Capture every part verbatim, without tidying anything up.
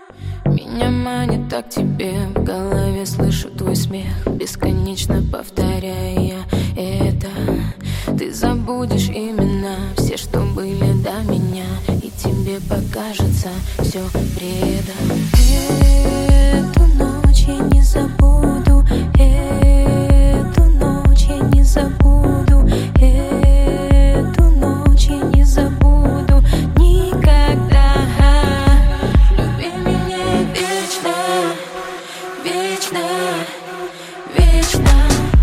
Меня манит так тебе, в голове слышу твой смех, бесконечно повторяя это. Ты забудешь имена, все, что были до меня, и тебе покажется все бредом. Эту ночь я не забуду, эту ночь я не забуду, эту ночь я не забуду никогда. Люби меня вечно, вечно, вечно.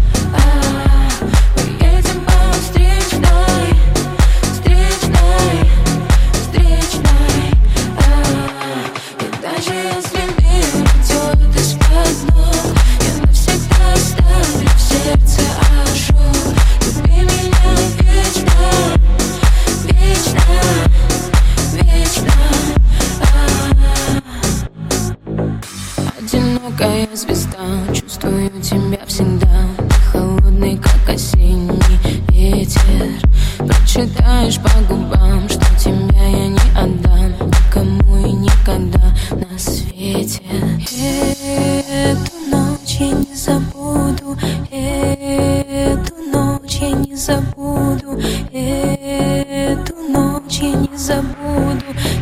Поедем по встречной, встречной, встречной. И даже если мир уйдет из-под ног, я навсегда оставлю в сердце ожог. Люби меня вечно, вечно, вечно. Одинокая звезда, чувствую тебя всегда. Ты холодный, как осенний ветер. Прочитаешь по губам, что тебя я не отдам никому и никогда на свете. Эту ночь я не забуду, эту ночь я не забуду, эту ночь я не забуду